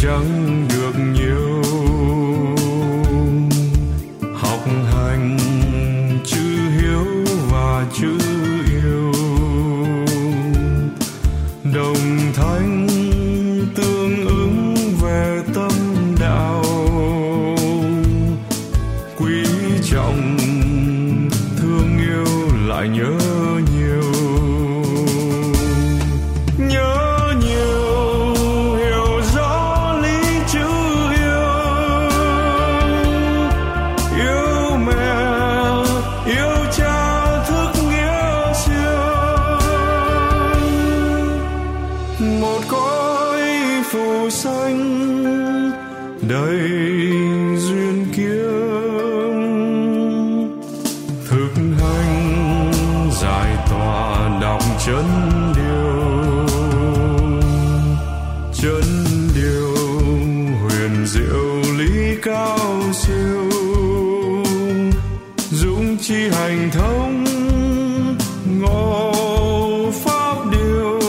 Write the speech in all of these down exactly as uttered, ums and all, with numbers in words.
chẳng được nhiều. Học hành chữ hiếu và chữ yêu, đồng thanh tương ứng về tâm đạo. Quý trọng thương yêu lại nhớ nhiều, nhớ nhiều hiểu rõ lý chữ yêu. Yêu mẹ yêu cha thức nghĩa siêu, một cõi phù sanh đầy duyên kiếp. Thực hành giải tỏa đọc chân điều, chân điều huyền diệu lý cao siêu. Dũng chi hành thông ngộ pháp điều,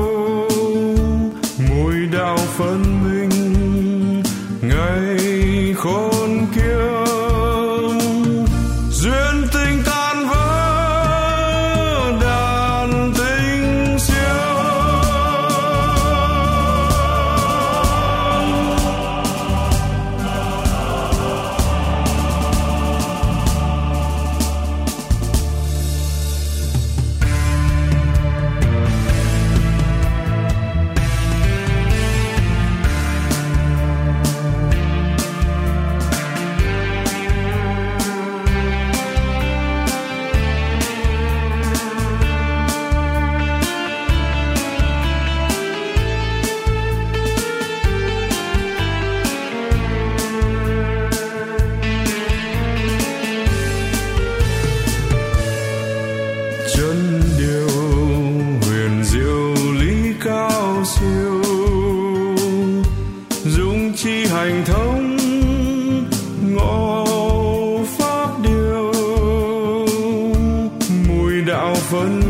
mùi đạo phân minh ngày khôn kiếp. Duyên tình tan vỡ đàn tình siêu. Chân điều huyền diệu lý cao siêu. Dũng chi hành thông ngộ pháp điều, mùi đạo phân